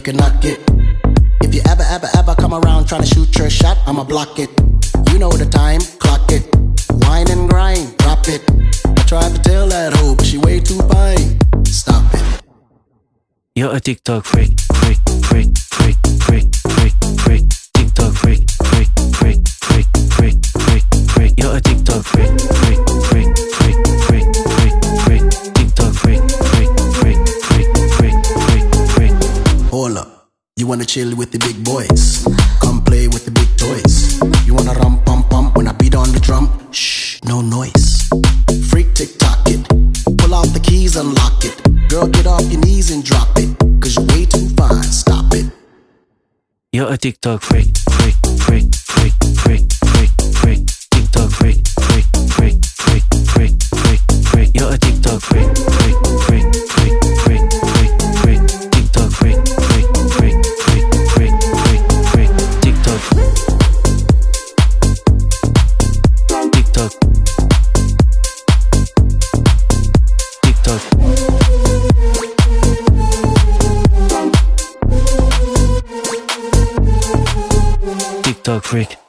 can knock it. If you ever come around trying to shoot your shot, I'ma block it. You know the time, clock it. Wine and grind, drop it. I tried to tell that hoe, but she way too fine. Stop it. You're a TikTok freak, freak, freak, freak, freak, freak, freak. TikTok freak, freak, freak, freak, freak, freak, freak. You're a TikTok freak, freak, freak, freak, freak, freak, freak. TikTok freak, freak, freak, freak, freak, freak, freak. Hold up. You wanna chill with the big boys? Come play with the big toys. You wanna rum pum pum when I beat on the drum? Shh, no noise. Freak TikTok it. Pull out the keys, unlock it. Girl, get off your knees and drop it. Cause you're way too fine, stop it. You're a TikTok freak, freak, freak, freak, freak, freak, freak. TikTok freak, freak, freak, freak, freak, freak, freak. You're a TikTok freak, freak, freak, freak, freak, freak, freak. TikTok freak, freak, freak, freak, freak, freak, freak. TikTok. TikTok. TikTok. TikTok freak.